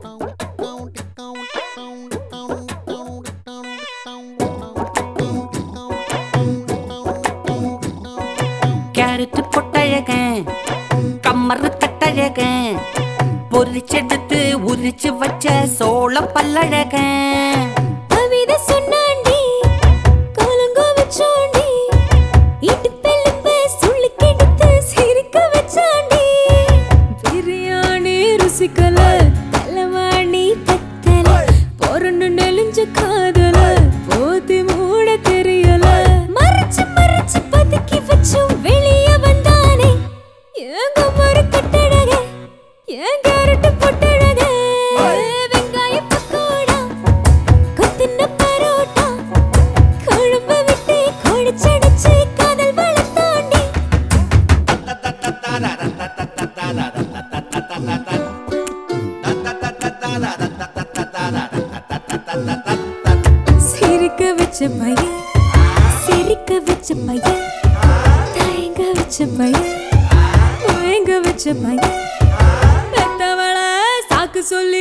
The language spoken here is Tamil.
கேரட் பொட்டழக கம்மறு கட்டழக பொரிச்செடுத்து உரிச்சு வச்ச சோள பல்லழக கவிதை சொன்னாண்டி கலங்க வச்சாண்டி இடுப்பெலும்பு சுளுக்கெடுத்து சிரிக்க வச்சாண்டி பிரியாணி ருசிக்கல தலைவாணி பத்தல பொறண்டு நெளிஞ்ச காதல போத்தி மூட தெரியல மறைச்சு மறைச்சு பதுக்கி வச்சும் வெளியே வந்தானே ஏங்க மறு கட்டழக ஏன் கேரட் பொட்டழக வெங்காய பக்கோடா கொத்தின பரோட்டா குழம்பு விட்டு குடிச்சடிச்சு காதல் வளர்த்தாண்டி சிரிக்க வச்ச பையன் சிரிக்க வச்ச பையன் தயங்க வச்ச பையன் மயங்க வச்ச பையன் பெத்தவள சாக்கு சொல்லி